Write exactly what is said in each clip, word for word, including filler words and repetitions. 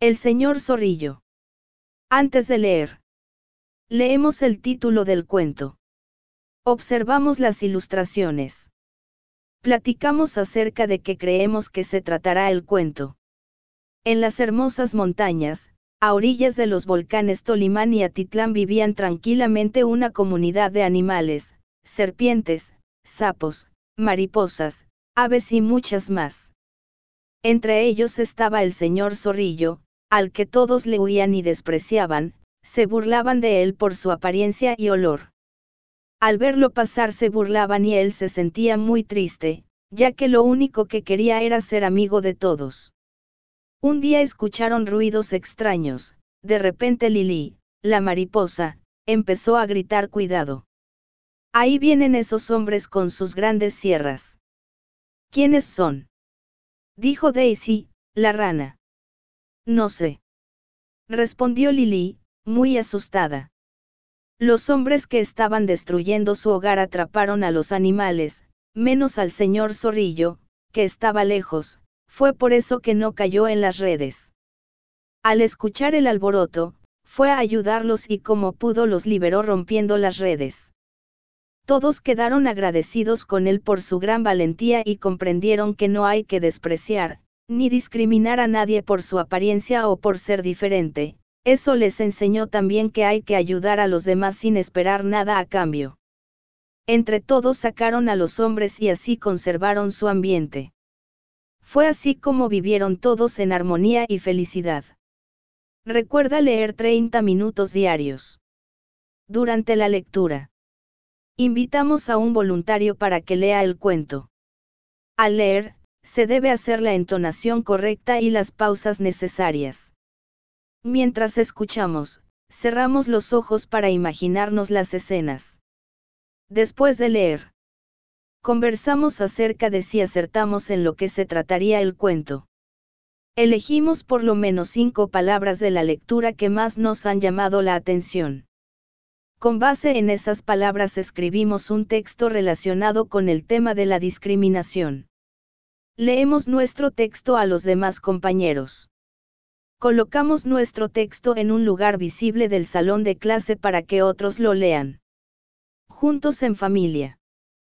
El señor Zorrillo. Antes de leer, leemos el título del cuento. Observamos las ilustraciones. Platicamos acerca de qué creemos que se tratará el cuento. En las hermosas montañas, a orillas de los volcanes Tolimán y Atitlán vivían tranquilamente una comunidad de animales, serpientes, sapos, mariposas, aves y muchas más. Entre ellos estaba el señor Zorrillo, al que todos le huían y despreciaban, se burlaban de él por su apariencia y olor. Al verlo pasar se burlaban y él se sentía muy triste, ya que lo único que quería era ser amigo de todos. Un día escucharon ruidos extraños, de repente Lili, la mariposa, empezó a gritar: ¡cuidado! Ahí vienen esos hombres con sus grandes sierras. ¿Quiénes son?, dijo Daisy, la rana. No sé, respondió Lili, muy asustada. Los hombres que estaban destruyendo su hogar atraparon a los animales, menos al señor Zorrillo, que estaba lejos, fue por eso que no cayó en las redes. Al escuchar el alboroto, fue a ayudarlos y como pudo los liberó rompiendo las redes. Todos quedaron agradecidos con él por su gran valentía y comprendieron que no hay que despreciar, ni discriminar a nadie por su apariencia o por ser diferente. Eso les enseñó también que hay que ayudar a los demás sin esperar nada a cambio. Entre todos sacaron a los hombres y así conservaron su ambiente. Fue así como vivieron todos en armonía y felicidad. Recuerda leer treinta minutos diarios. Durante la lectura, invitamos a un voluntario para que lea el cuento. Al leer, se debe hacer la entonación correcta y las pausas necesarias. Mientras escuchamos, cerramos los ojos para imaginarnos las escenas. Después de leer, conversamos acerca de si acertamos en lo que se trataría el cuento. Elegimos por lo menos cinco palabras de la lectura que más nos han llamado la atención. Con base en esas palabras escribimos un texto relacionado con el tema de la discriminación. Leemos nuestro texto a los demás compañeros. Colocamos nuestro texto en un lugar visible del salón de clase para que otros lo lean. Juntos en familia.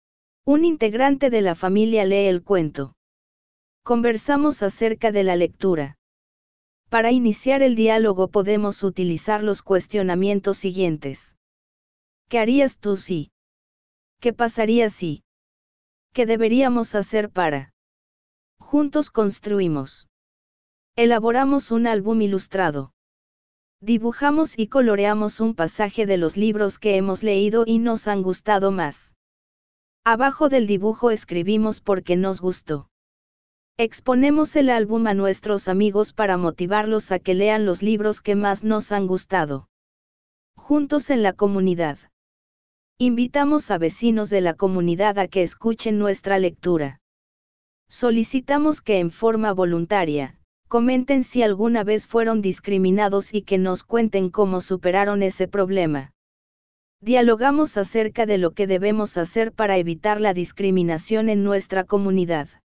Un integrante de la familia lee el cuento. Conversamos acerca de la lectura. Para iniciar el diálogo podemos utilizar los cuestionamientos siguientes. ¿Qué harías tú si? ¿Qué pasaría si? ¿Qué deberíamos hacer para? Juntos construimos. Elaboramos un álbum ilustrado. Dibujamos y coloreamos un pasaje de los libros que hemos leído y nos han gustado más. Abajo del dibujo escribimos por qué nos gustó. Exponemos el álbum a nuestros amigos para motivarlos a que lean los libros que más nos han gustado. Juntos en la comunidad. Invitamos a vecinos de la comunidad a que escuchen nuestra lectura. Solicitamos que en forma voluntaria, comenten si alguna vez fueron discriminados y que nos cuenten cómo superaron ese problema. Dialogamos acerca de lo que debemos hacer para evitar la discriminación en nuestra comunidad.